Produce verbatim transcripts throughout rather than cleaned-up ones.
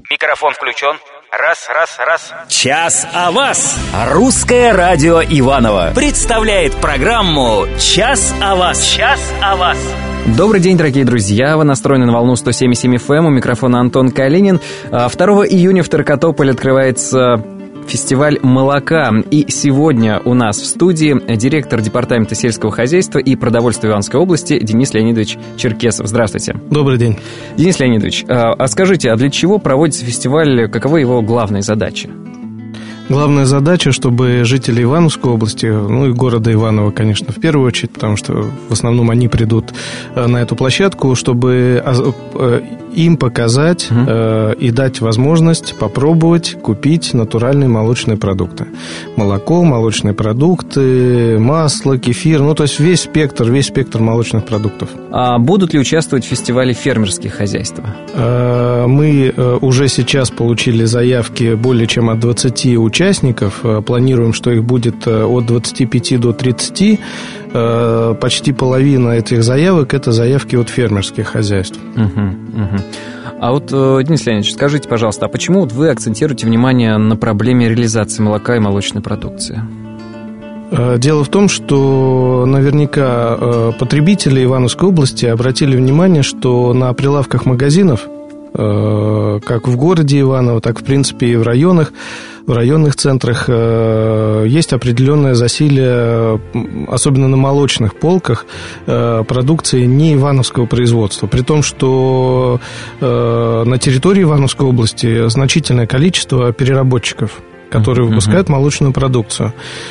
Микрофон включен. Раз, раз, раз. Час о вас. Русское радио Иваново представляет программу «Час о вас». Час о вас. Добрый день, дорогие друзья. Вы настроены на волну сто семь и семь эф эм. У микрофона Антон Калинин. второго июня в Таркотополе открывается фестиваль молока. И сегодня у нас в студии директор департамента сельского хозяйства и продовольствия Ивановской области Денис Леонидович Черкесов. Здравствуйте. Добрый день. Денис Леонидович, а скажите, а для чего проводится фестиваль, каковы его главные задачи? Главная задача, чтобы жители Ивановской области, ну и города Иваново, конечно, в первую очередь, потому что в основном они придут на эту площадку, чтобы им показать mm-hmm. и дать возможность попробовать купить натуральные молочные продукты. Молоко, молочные продукты, масло, кефир, ну то есть весь спектр, весь спектр молочных продуктов. А будут ли участвовать в фестивале фермерские хозяйства? Мы уже сейчас получили заявки более чем от двадцати участников. Планируем, что их будет от двадцати пяти до тридцати. Почти половина этих заявок – это заявки от фермерских хозяйств. Угу, угу. А вот, Денис Леонидович, скажите, пожалуйста, а почему вот вы акцентируете внимание на проблеме реализации молока и молочной продукции? Дело в том, что наверняка потребители Ивановской области обратили внимание, что на прилавках магазинов, как в городе Иваново, так, в принципе, и в районах, в районных центрах есть определенное засилие, особенно на молочных полках, продукции не ивановского производства. При том, что на территории Ивановской области значительное количество переработчиков, которые выпускают молочную продукцию.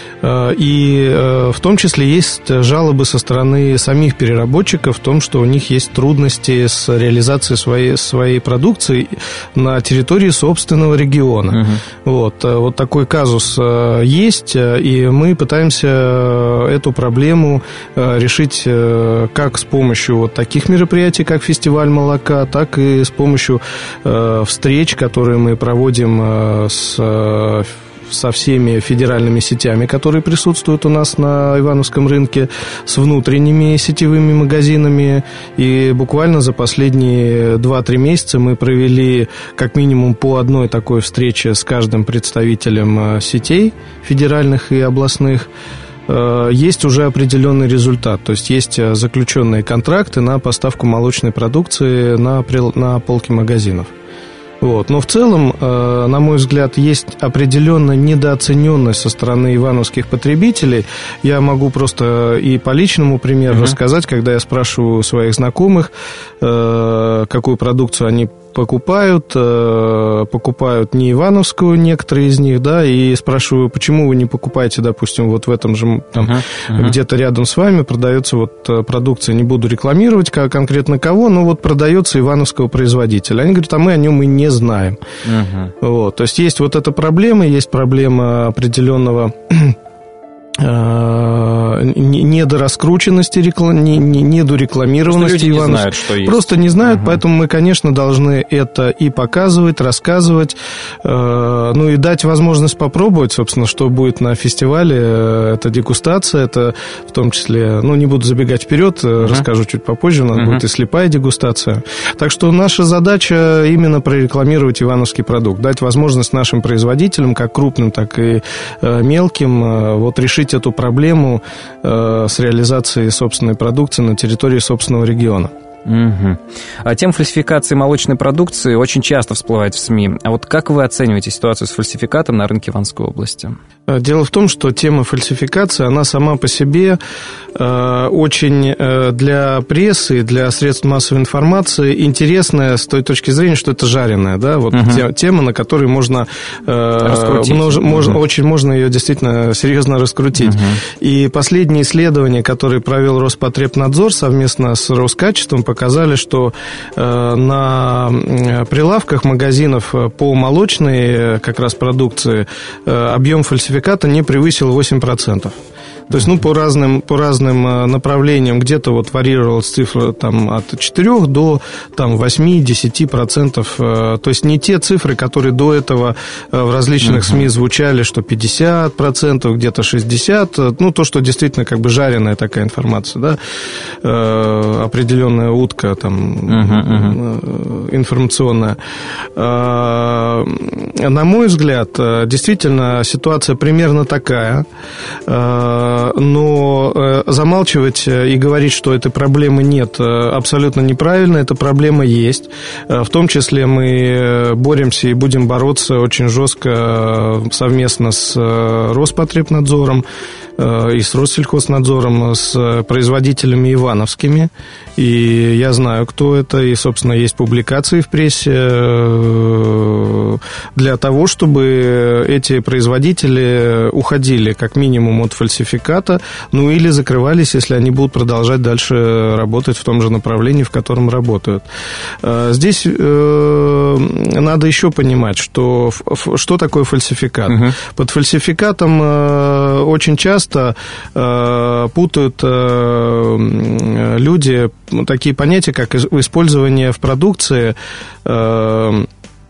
И в том числе есть жалобы со стороны самих переработчиков в том, что у них есть трудности с реализацией своей, своей продукции на территории собственного региона. Uh-huh. Вот, вот такой казус есть, и мы пытаемся эту проблему решить как с помощью вот таких мероприятий, как фестиваль молока, так и с помощью встреч, которые мы проводим с со всеми федеральными сетями, которые присутствуют у нас на Ивановском рынке, с внутренними сетевыми магазинами. И буквально за последние два-три месяца мы провели как минимум по одной такой встрече с каждым представителем сетей федеральных и областных. Есть уже определенный результат, то есть есть заключенные контракты на поставку молочной продукции на, на полки магазинов. Вот. Но в целом, на мой взгляд, есть определенная недооцененность со стороны ивановских потребителей. Я могу просто и по личному примеру uh-huh. рассказать, когда я спрашиваю своих знакомых, какую продукцию они покупают, покупают не ивановскую некоторые из них, да, и спрашиваю, почему вы не покупаете, допустим, вот в этом же, там, uh-huh, uh-huh. где-то рядом с вами продается вот продукция, не буду рекламировать конкретно кого, но вот продается ивановского производителя. Они говорят, а мы о нем и не знаем. Uh-huh. Вот, то есть есть вот эта проблема, есть проблема определенного недораскрученности, недорекламированности Ивановской. Не знают, что есть. Просто не знают, угу. Поэтому мы, конечно, должны это и показывать, рассказывать, ну и дать возможность попробовать, собственно, что будет на фестивале. Это дегустация, это в том числе, ну, не буду забегать вперед, угу. расскажу чуть попозже, у нас угу. будет и слепая дегустация. Так что наша задача именно прорекламировать ивановский продукт, дать возможность нашим производителям, как крупным, так и мелким, вот решить эту проблему э, с реализацией собственной продукции на территории собственного региона. Угу. А тема фальсификации молочной продукции очень часто всплывает в СМИ. А вот как вы оцениваете ситуацию с фальсификатом на рынке Ивановской области? Дело в том, что тема фальсификации, она сама по себе э, очень э, для прессы, для средств массовой информации интересная с той точки зрения, что это жареная, да, вот uh-huh. тема, на которой можно, э, множ, uh-huh. можно очень можно ее действительно серьезно раскрутить. Uh-huh. И последние исследования, которые провел Роспотребнадзор совместно с Роскачеством, показали, что э, на прилавках магазинов по молочной как раз продукции э, объем фальсификата не превысил восемь процентов. То есть, ну, по разным, по разным направлениям где-то вот варьировалась цифра там, от четырёх до там, восемь-десять процентов. То есть, не те цифры, которые до этого в различных uh-huh. СМИ звучали, что пятьдесят процентов, где-то шестьдесят процентов. Ну, то, что действительно как бы жареная такая информация, да, определенная утка там, uh-huh, uh-huh. информационная. На мой взгляд, действительно, ситуация примерно такая, но замалчивать и говорить, что этой проблемы нет, абсолютно неправильно, эта проблема есть. В том числе мы боремся и будем бороться очень жестко совместно с Роспотребнадзором и с Россельхознадзором, с производителями ивановскими. И я знаю, кто это, и, собственно, есть публикации в прессе для того, чтобы эти производители уходили как минимум от фальсификата, ну или закрывались, если они будут продолжать дальше работать в том же направлении, в котором работают. Здесь надо еще понимать, что, что такое фальсификат. Угу. Под фальсификатом очень часто путают люди такие понятия, как использование в продукции, ну,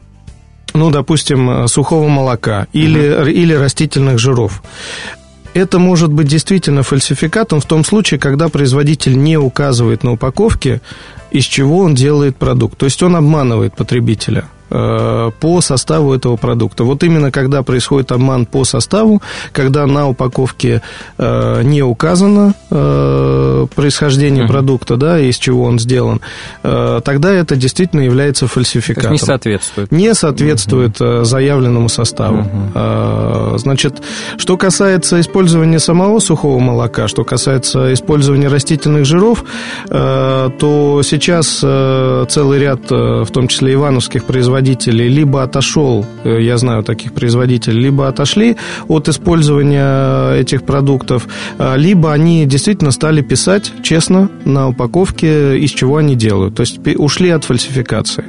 допустим, сухого молока или, uh-huh. или растительных жиров. Это может быть действительно фальсификатом в том случае, когда производитель не указывает на упаковке, из чего он делает продукт. То есть он обманывает потребителя по составу этого продукта. Вот именно когда происходит обман по составу, когда на упаковке э, не указано э, происхождение uh-huh. продукта, да, из чего он сделан, э, тогда это действительно является фальсификатом. Не соответствует. Не соответствует uh-huh. заявленному составу. Uh-huh. Э, значит, что касается использования самого сухого молока, что касается использования растительных жиров, э, то сейчас э, целый ряд, э, в том числе ивановских производителей, либо отошел, я знаю таких производителей, либо отошли от использования этих продуктов, либо они действительно стали писать честно на упаковке, из чего они делают. То есть ушли от фальсификации.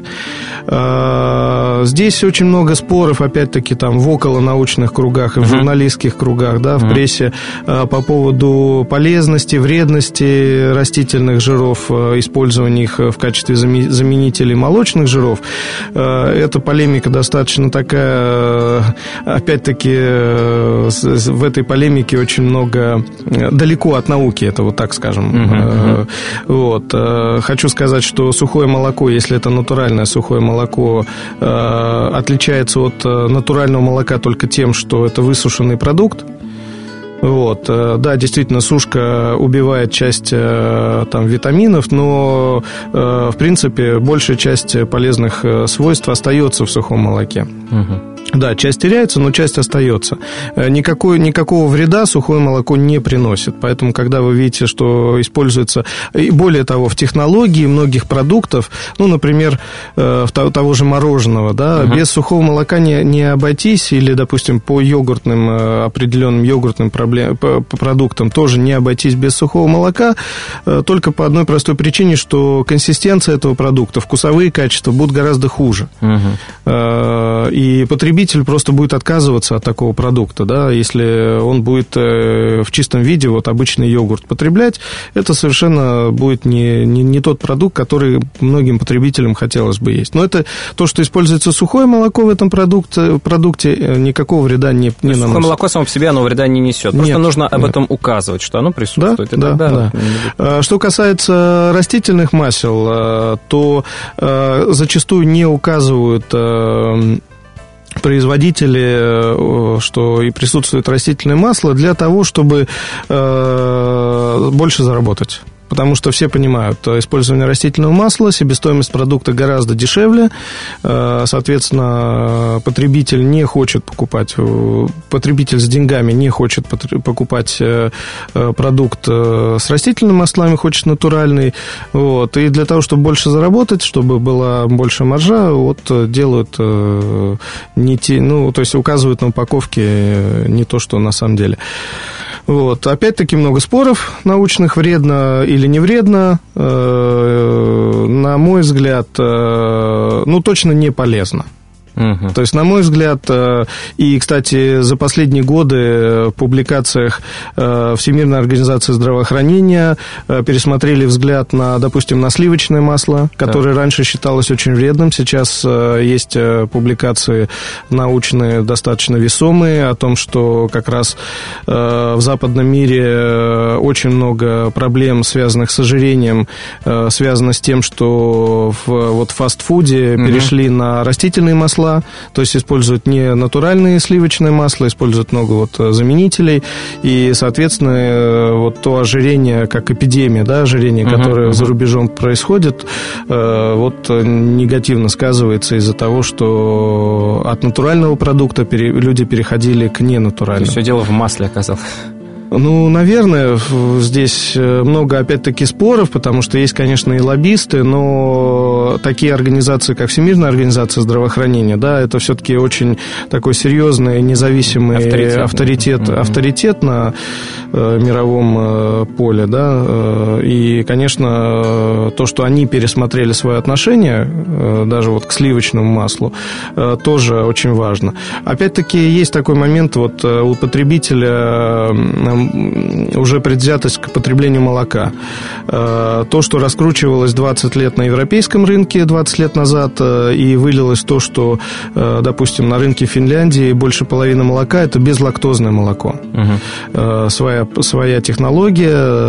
Здесь очень много споров, опять-таки, там в околонаучных кругах и в журналистских кругах, да, в прессе по поводу полезности, вредности растительных жиров, использования их в качестве заменителей молочных жиров. Эта полемика достаточно такая, опять-таки, в этой полемике очень много, далеко от науки, это вот так скажем. Uh-huh, uh-huh. Вот. Хочу сказать, что сухое молоко, если это натуральное сухое молоко, отличается от натурального молока только тем, что это высушенный продукт. Вот, да, действительно, сушка убивает часть там, витаминов, но, в принципе, большая часть полезных свойств остается в сухом молоке. Угу. Да, часть теряется, но часть остается. Никакой, никакого вреда сухое молоко не приносит. Поэтому, когда вы видите, что используется, и более того, в технологии многих продуктов, ну, например, того же мороженого, да, uh-huh. без сухого молока не, не обойтись, или, допустим, по йогуртным, определенным йогуртным проблем, по, по продуктам тоже не обойтись без сухого молока, только по одной простой причине, что консистенция этого продукта, вкусовые качества будут гораздо хуже. Uh-huh. И потребитель просто будет отказываться от такого продукта, да, если он будет в чистом виде вот обычный йогурт потреблять, это совершенно будет не, не, не тот продукт, который многим потребителям хотелось бы есть. Но это то, что используется сухое молоко в этом продукте, продукте никакого вреда не, не наносит. Сухое молоко само по себе оно вреда не несет. Просто нет, нужно об нет. этом указывать, что оно присутствует. Да, да, да. да. Что касается растительных масел, то зачастую не указывают производители, что и присутствует растительное масло для того, чтобы э, больше заработать. Потому что все понимают, использование растительного масла, себестоимость продукта гораздо дешевле, соответственно, потребитель не хочет покупать, потребитель с деньгами не хочет покупать продукт с растительными маслами, хочет натуральный, вот, и для того, чтобы больше заработать, чтобы была больше маржа, вот, делают не те, ну, то есть указывают на упаковке не то, что на самом деле. Вот. Опять-таки много споров научных, вредно или не вредно. На мой взгляд, ну, точно не полезно. Угу. То есть, на мой взгляд, и, кстати, за последние годы в публикациях Всемирной организации здравоохранения пересмотрели взгляд на, допустим, на сливочное масло, которое да. раньше считалось очень вредным. Сейчас есть публикации научные, достаточно весомые, о том, что как раз в западном мире очень много проблем, связанных с ожирением, связано с тем, что в вот, фастфуде угу. перешли на растительные масла, то есть используют не натуральные сливочное масло, используют много вот заменителей, и, соответственно, вот то ожирение, как эпидемия, да, ожирение, uh-huh, которое uh-huh. за рубежом происходит, вот негативно сказывается из-за того, что от натурального продукта люди переходили к ненатуральному. Все дело в масле оказалось. Ну, наверное, здесь много, опять-таки, споров, потому что есть, конечно, и лоббисты, но такие организации, как Всемирная организация здравоохранения, да, это все-таки очень такой серьезный, независимый авторитет, авторитет, mm-hmm. авторитет на э, мировом э, поле, да, и, конечно, то, что они пересмотрели свое отношение, э, даже вот к сливочному маслу, э, тоже очень важно. Опять-таки, есть такой момент, вот у потребителя э, уже предвзятость к потреблению молока. То, что раскручивалось двадцать лет на европейском рынке, двадцать лет назад, и вылилось в то, что, допустим, на рынке Финляндии больше половины молока – это безлактозное молоко. Угу. Своя, своя технология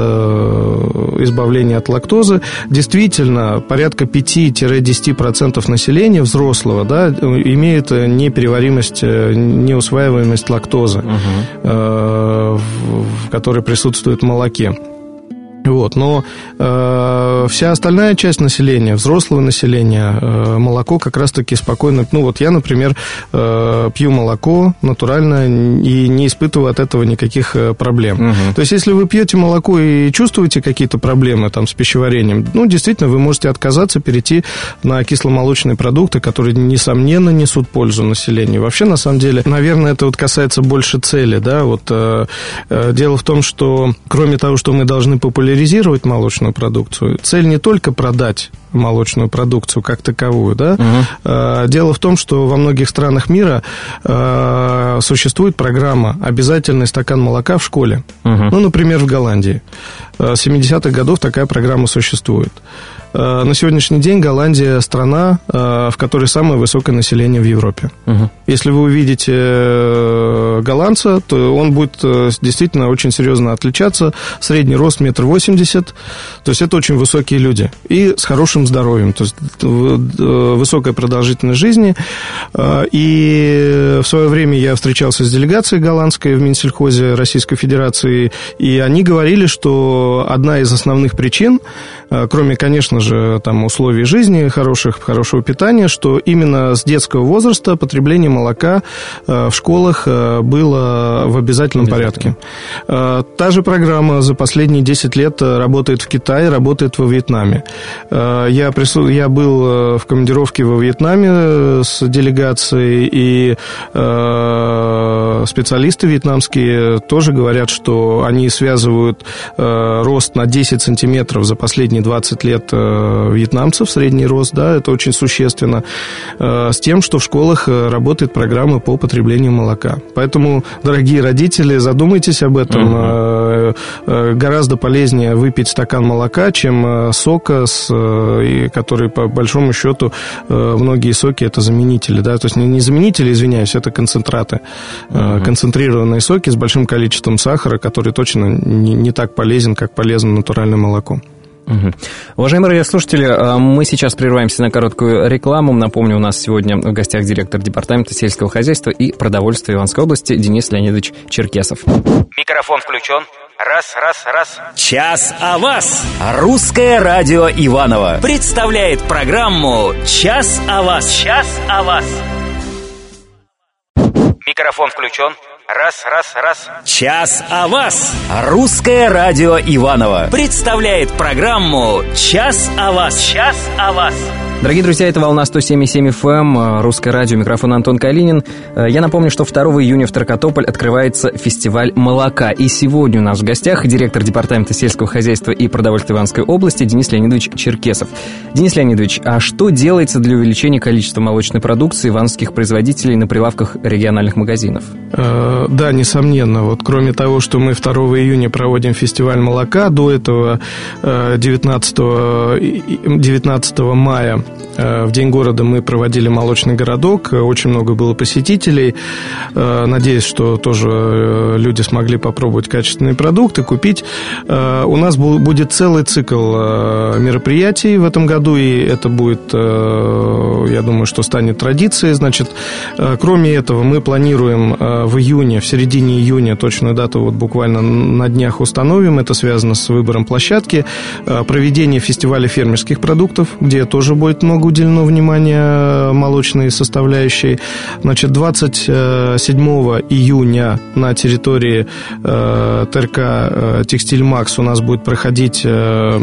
избавления от лактозы. Действительно, порядка пять-десять процентов населения взрослого, да, имеет непереваримость, неусваиваемость лактозы, угу. который присутствует в молоке. Вот, но э, вся остальная часть населения, взрослого населения, э, молоко как раз-таки спокойно... Ну, вот я, например, э, пью молоко натурально и не испытываю от этого никаких проблем. Угу. То есть, если вы пьете молоко и чувствуете какие-то проблемы там, с пищеварением, ну, действительно, вы можете отказаться, перейти на кисломолочные продукты, которые, несомненно, несут пользу населению. Вообще, на самом деле, наверное, это вот касается больше цели, да, вот э, э, дело в том, что кроме того, что мы должны популяризировать молочную продукцию, цель не только продать молочную продукцию как таковую, да. Угу. Дело в том, что во многих странах мира существует программа «Обязательный стакан молока в школе». Угу. Ну, например, в Голландии. С семидесятых годов такая программа существует. На сегодняшний день Голландия – страна, в которой самое высокое население в Европе. Угу. Если вы увидите голландца, то он будет действительно очень серьезно отличаться. Средний рост метр восемьдесят, то есть это очень высокие люди. И с хорошим здоровьем, то есть высокая продолжительность жизни. И в свое время я встречался с делегацией голландской в Минсельхозе Российской Федерации, и они говорили, что одна из основных причин, кроме, конечно же, там, условий жизни хороших, хорошего питания, что именно с детского возраста потребление молока в школах было в обязательном порядке. Та же программа за последние десять лет работает в Китае, работает во Вьетнаме. Я, прису... я был в командировке во Вьетнаме с делегацией, и специалисты вьетнамские тоже говорят, что они связывают рост на десять сантиметров за последние двадцать лет вьетнамцев, средний рост, да, это очень существенно, с тем, что в школах работает программа по потреблению молока. Поэтому, дорогие родители, задумайтесь об этом. Угу. Гораздо полезнее выпить стакан молока, чем сока, с, который, по большому счету, многие соки – это заменители, да, то есть не заменители, извиняюсь, это концентраты, угу. концентрированные соки с большим количеством сахара, который точно не, не так полезен, как полезно натуральное молоко. Угу. Уважаемые радиослушатели, мы сейчас прерываемся на короткую рекламу. Напомню, у нас сегодня в гостях директор департамента сельского хозяйства и продовольствия Ивановской области Денис Леонидович Черкесов. Микрофон включен. Раз, раз, раз. Час о вас. Русское радио Иваново представляет программу «Час о вас». Час о вас. Микрофон включен. Раз, раз, раз. Час о вас. Русское радио Иваново представляет программу «Час о вас». Час о вас. Дорогие друзья, это «Волна сто семь и семь эф эм», русское радио, микрофон Антон Калинин. Я напомню, что второго июня в Таркотополь открывается фестиваль молока. И сегодня у нас в гостях директор департамента сельского хозяйства и продовольствия Ивановской области Денис Леонидович Черкесов. Денис Леонидович, а что делается для увеличения количества молочной продукции ивановских производителей на прилавках региональных магазинов? Э, да, несомненно. Вот кроме того, что мы второго июня проводим фестиваль молока, до этого девятнадцатого мая в День города мы проводили молочный городок, очень много было посетителей. Надеюсь, что тоже люди смогли попробовать качественные продукты, купить. У нас будет целый цикл мероприятий в этом году, и это будет, я думаю, что станет традицией. Значит, кроме этого, мы планируем в июне, в середине июня, точную дату вот буквально на днях установим, это связано с выбором площадки, проведение фестиваля фермерских продуктов, где тоже будет много уделено внимания молочной составляющей. Значит, двадцать седьмого июня на территории э, ТРК э, «Текстиль Макс» у нас будет проходить э,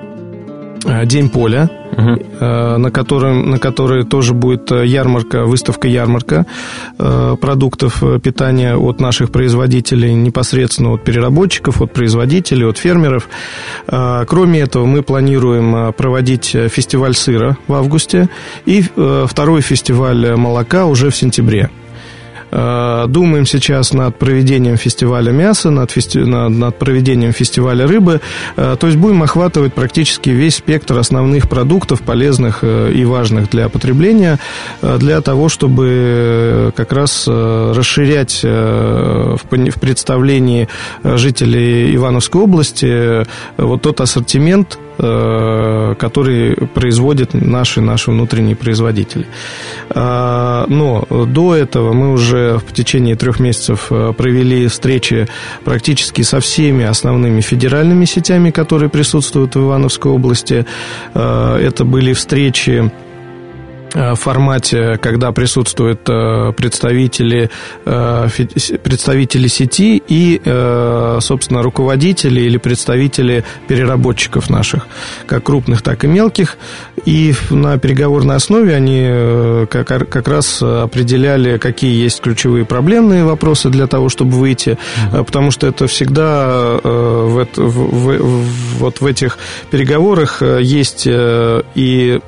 День поля, uh-huh. э, на, котором, на которой тоже будет ярмарка, выставка-ярмарка э, продуктов питания от наших производителей, непосредственно от переработчиков, от производителей, от фермеров. Э, кроме этого, мы планируем проводить фестиваль сыра в августе и э, второй фестиваль молока уже в сентябре. Думаем сейчас над проведением фестиваля мяса, над, фести... над, над проведением фестиваля рыбы. То есть будем охватывать практически весь спектр основных продуктов, полезных и важных для потребления, для того, чтобы как раз расширять в представлении жителей Ивановской области вот тот ассортимент, который производят наши, наши внутренние производители. Но до этого мы уже в течение трех месяцев провели встречи практически со всеми основными федеральными сетями, которые присутствуют в Ивановской области. Это были встречи в формате, когда присутствуют представители, представители сети и, собственно, руководители или представители переработчиков наших, как крупных, так и мелких. И на переговорной основе они как, как раз определяли, какие есть ключевые проблемные вопросы для того, чтобы выйти, mm-hmm. потому что это всегда в, в, в, вот в этих переговорах есть и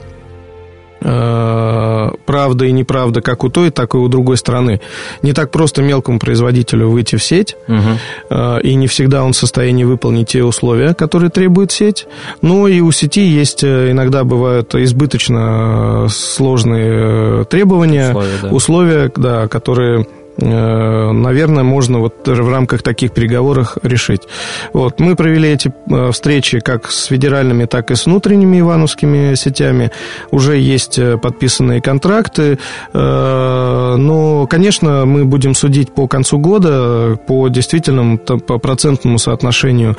правда и неправда как у той, так и у другой стороны. Не так просто мелкому производителю выйти в сеть, угу. и не всегда он в состоянии выполнить те условия, которые требует сеть. Но и у сети есть, иногда бывают избыточно сложные требования, условия, да. условия да, которые... наверное, можно вот в рамках таких переговоров решить. Вот. Мы провели эти встречи как с федеральными, так и с внутренними ивановскими сетями. Уже есть подписанные контракты. Но, конечно, мы будем судить по концу года по действительному, по процентному соотношению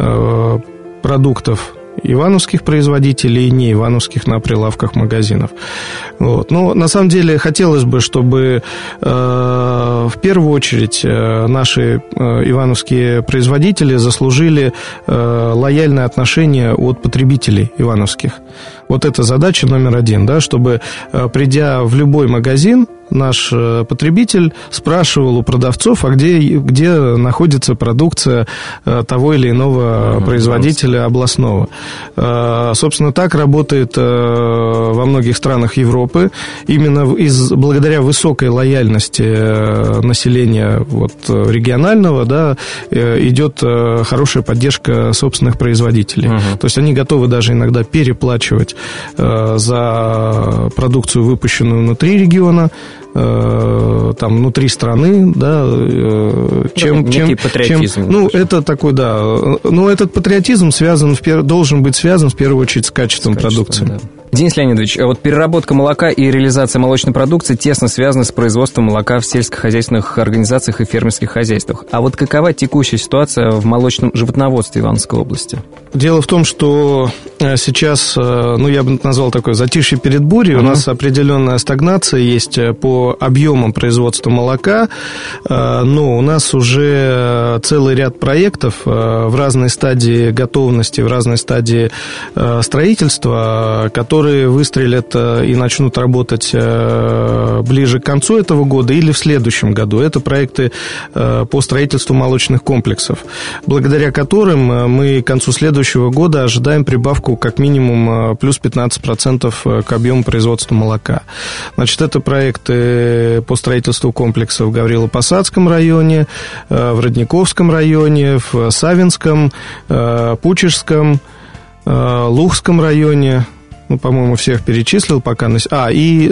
продуктов ивановских производителей и не ивановских на прилавках магазинов. Вот. Но на самом деле хотелось бы, чтобы э, в первую очередь э, наши э, ивановские производители заслужили э, лояльное отношение от потребителей ивановских. Вот это задача номер один, да, чтобы, э, придя в любой магазин, наш потребитель спрашивал у продавцов, а где, где находится продукция того или иного uh-huh, производителя областного. Собственно, так работает во многих странах Европы. Именно из, благодаря высокой лояльности населения вот, регионального, да, идет хорошая поддержка собственных производителей. Uh-huh. То есть они готовы даже иногда переплачивать за продукцию, выпущенную внутри региона, там внутри страны, да, чем, некий патриотизм. Чем, ну, это такой, да, но этот патриотизм связан, должен быть связан в первую очередь с качеством, с качеством продукции. Да. Денис Леонидович, вот переработка молока и реализация молочной продукции тесно связаны с производством молока в сельскохозяйственных организациях и фермерских хозяйствах. А вот какова текущая ситуация в молочном животноводстве Ивановской области? Дело в том, что сейчас, ну, я бы назвал такое затишье перед бурей, uh-huh. у нас определенная стагнация есть по объемам производства молока, но у нас уже целый ряд проектов в разной стадии готовности, в разной стадии строительства, которые которые выстрелят и начнут работать ближе к концу этого года или в следующем году. Это проекты по строительству молочных комплексов, благодаря которым мы к концу следующего года ожидаем прибавку как минимум плюс пятнадцать процентов к объему производства молока. Значит, это проекты по строительству комплексов в Гаврило-Посадском районе, в Родниковском районе, в Савинском, Пучежском, Лухском районе. Ну, по-моему, всех перечислил пока. А, и...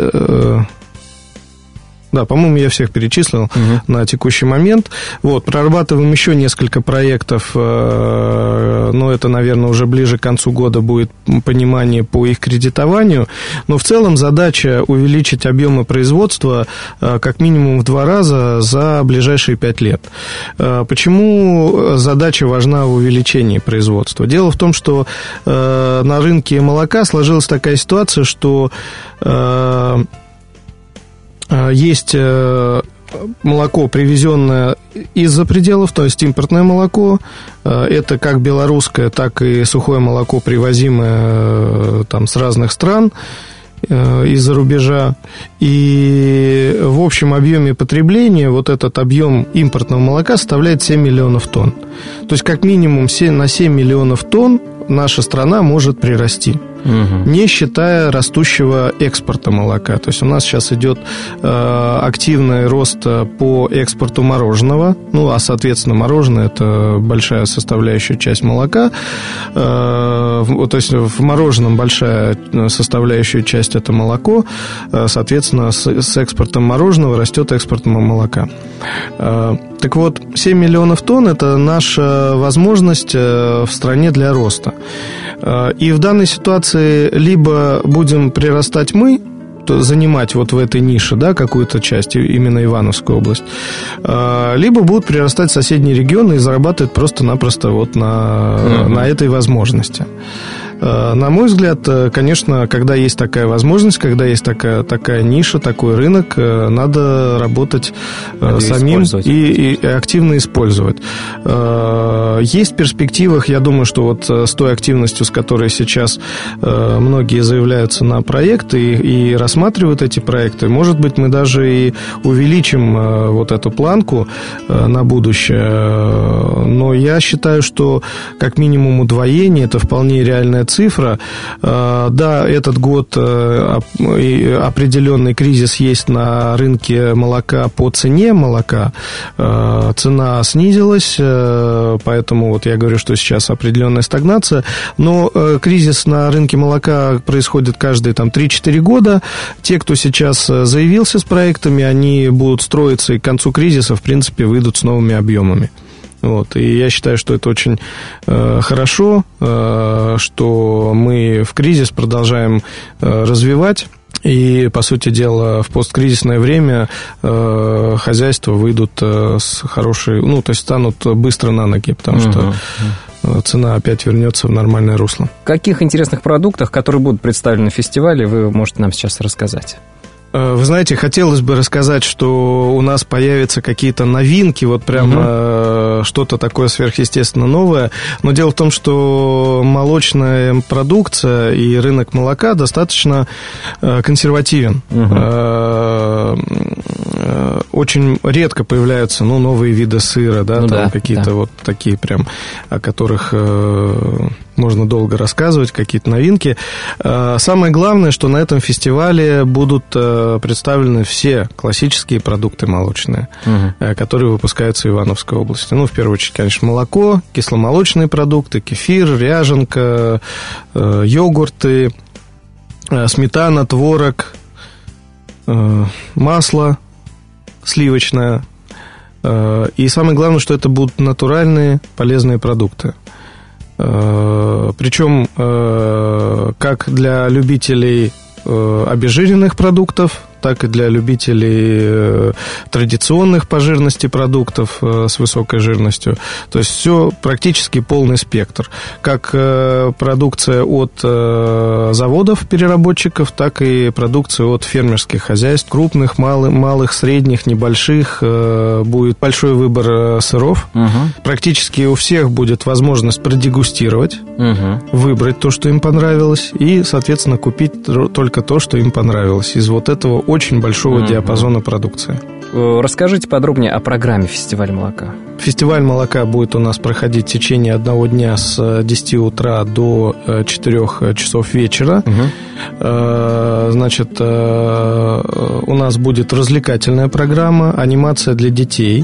Да, по-моему, я всех перечислил угу. на текущий момент. Вот, прорабатываем еще несколько проектов, но это, наверное, уже ближе к концу года будет понимание по их кредитованию. Но в целом задача увеличить объемы производства как минимум в два раза за ближайшие пять лет. Почему задача важна в увеличении производства? Дело в том, что на рынке молока сложилась такая ситуация, что есть молоко, привезенное из-за пределов, то есть импортное молоко. Это как белорусское, так и сухое молоко, привозимое там с разных стран из-за рубежа. И в общем объеме потребления вот этот объем импортного молока составляет семь миллионов тонн. То есть как минимум на семь миллионов тонн наша страна может прирасти, угу. не считая растущего экспорта молока. То есть у нас сейчас идет э, активный рост по экспорту мороженого. Ну, а, соответственно, мороженое – это большая составляющая часть молока. Э, то есть в мороженом большая составляющая часть – это молоко. Э, соответственно, с, с экспортом мороженого растет экспорт молока. Э, так вот, семь миллионов тонн – это наша возможность в стране для роста. И в данной ситуации либо будем прирастать мы, занимать вот в этой нише, да, какую-то часть, именно Ивановскую область, либо будут прирастать соседние регионы и зарабатывать просто-напросто вот на, uh-huh. на этой возможности. На мой взгляд, конечно, когда есть такая возможность, когда есть такая, такая ниша, такой рынок, надо работать надо самим и, и активно использовать. Есть в перспективах, я думаю, что вот с той активностью, с которой сейчас многие заявляются на проекты и, и рассматривают эти проекты, может быть, мы даже и увеличим вот эту планку на будущее. Но я считаю, что как минимум удвоение – это вполне реальная цифра. Да, этот год определенный кризис есть на рынке молока по цене молока. Цена снизилась, поэтому вот я говорю, что сейчас определенная стагнация. Но кризис на рынке молока происходит каждые там три-четыре года. Те, кто сейчас заявился с проектами, они будут строиться и к концу кризиса, в принципе, выйдут с новыми объемами. Вот. И я считаю, что это очень э, хорошо, э, что мы в кризис продолжаем э, развивать. И, по сути дела, в посткризисное время э, хозяйства выйдут э, с хорошей... Ну, то есть станут быстро на ноги, потому uh-huh. что цена опять вернется в нормальное русло. О каких интересных продуктах, которые будут представлены на фестивале, вы можете нам сейчас рассказать? Вы знаете, хотелось бы рассказать, что у нас появятся какие-то новинки, вот прям угу. что-то такое сверхъестественно новое. Но дело в том, что молочная продукция и рынок молока достаточно консервативен. Угу. Очень редко появляются, ну, новые виды сыра, да, ну, там да, какие-то да. вот такие прям, о которых можно долго рассказывать, какие-то новинки. Самое главное, что на этом фестивале будут представлены все классические продукты молочные, угу. которые выпускаются в Ивановской области. Ну, в первую очередь, конечно, молоко, кисломолочные продукты, кефир, ряженка, йогурты, сметана, творог, масло сливочное. И самое главное, что это будут натуральные, полезные продукты. Причем как для любителей обезжиренных продуктов, так и для любителей традиционных по жирности продуктов с высокой жирностью. То есть все практически полный спектр. Как продукция от заводов, переработчиков, так и продукция от фермерских хозяйств, крупных, малых, малых, средних, небольших. Будет большой выбор сыров. Угу. Практически у всех будет возможность продегустировать, угу. выбрать то, что им понравилось, и, соответственно, купить только то, что им понравилось из вот этого очень большого угу. диапазона продукции. Расскажите подробнее о программе фестиваля молока. Фестиваль молока будет у нас проходить в течение одного дня с десяти утра до четырёх часов вечера. Угу. Значит, у нас будет развлекательная программа, анимация для детей.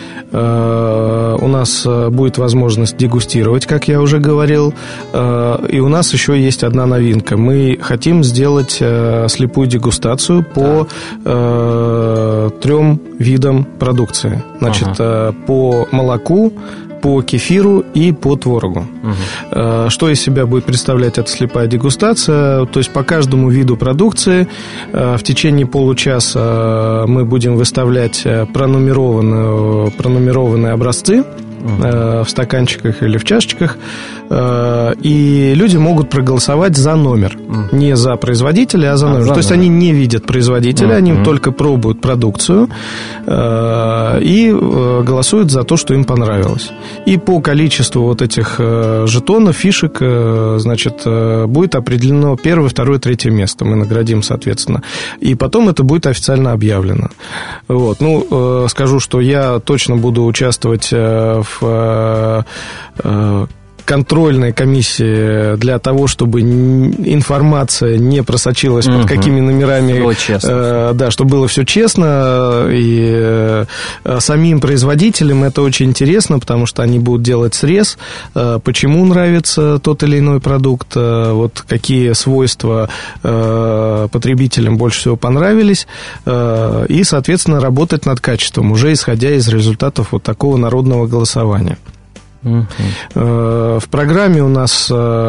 У нас будет возможность дегустировать, как я уже говорил. И у нас еще есть одна новинка. Мы хотим сделать слепую дегустацию по трем видам продукции. Значит, ага. по молоку, по кефиру и по творогу. Угу. Что из себя будет представлять эта слепая дегустация? То есть по каждому виду продукции в течение получаса мы будем выставлять пронумерованные, пронумерованные образцы в стаканчиках или в чашечках, и люди могут проголосовать за номер, не за производителя, а за номер. А, за То есть номер. Они не видят производителя, uh-huh. они только пробуют продукцию и голосуют за то, что им понравилось. И по количеству вот этих жетонов, фишек, значит, будет определено первое, второе, третье место. Мы наградим, соответственно. И потом это будет официально объявлено. Вот. Ну, скажу, что я точно буду участвовать в в контрольной комиссии для того, чтобы информация не просочилась угу. под какими номерами, э, да, чтобы было все честно, и э, самим производителям это очень интересно, потому что они будут делать срез, э, почему нравится тот или иной продукт, э, вот какие свойства э, потребителям больше всего понравились, э, и, соответственно, работать над качеством, уже исходя из результатов вот такого народного голосования. Uh-huh. В программе у нас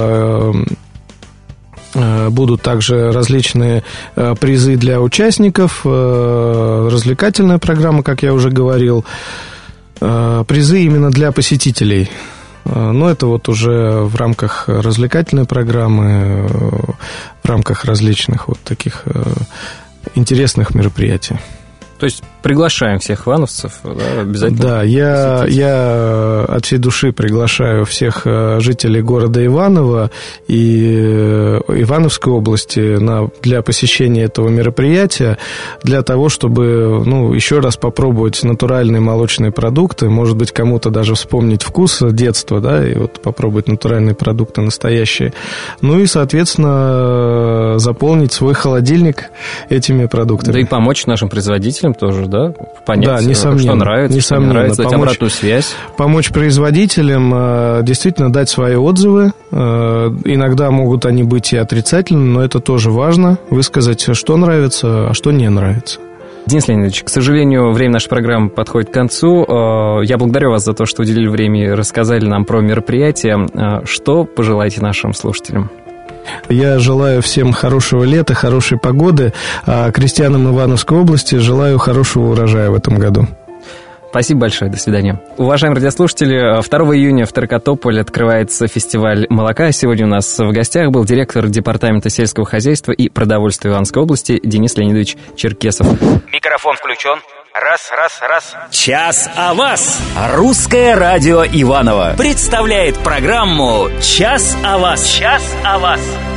будут также различные призы для участников, развлекательная программа, как я уже говорил, призы именно для посетителей. Но это вот уже в рамках развлекательной программы, в рамках различных вот таких интересных мероприятий. То есть приглашаем всех ивановцев, да, обязательно? Да, я, я от всей души приглашаю всех жителей города Иваново и Ивановской области на, для посещения этого мероприятия, для того, чтобы, ну, еще раз попробовать натуральные молочные продукты, может быть, кому-то даже вспомнить вкус детства, да, и вот попробовать натуральные продукты настоящие. Ну и, соответственно, заполнить свой холодильник этими продуктами. Да и помочь нашим производителям тоже, да, понять, да, несомненно, что нравится, что не нравится, дать помочь, обратную связь. Помочь производителям, действительно дать свои отзывы. Иногда могут они быть и отрицательными, но это тоже важно, высказать, что нравится, а что не нравится. Денис Леонидович, к сожалению, время нашей программы подходит к концу. Я благодарю вас за то, что уделили время и рассказали нам про мероприятие. Что пожелаете нашим слушателям? Я желаю всем хорошего лета, хорошей погоды, а крестьянам Ивановской области желаю хорошего урожая в этом году. Спасибо большое, до свидания. Уважаемые радиослушатели, второго июня в Таркотополе открывается фестиваль молока. Сегодня у нас в гостях был директор департамента сельского хозяйства и продовольствия Ивановской области Денис Леонидович Черкесов. Микрофон включен. Раз, раз, раз. Час о вас. Русское радио Иваново представляет программу «Час о вас». Час о вас.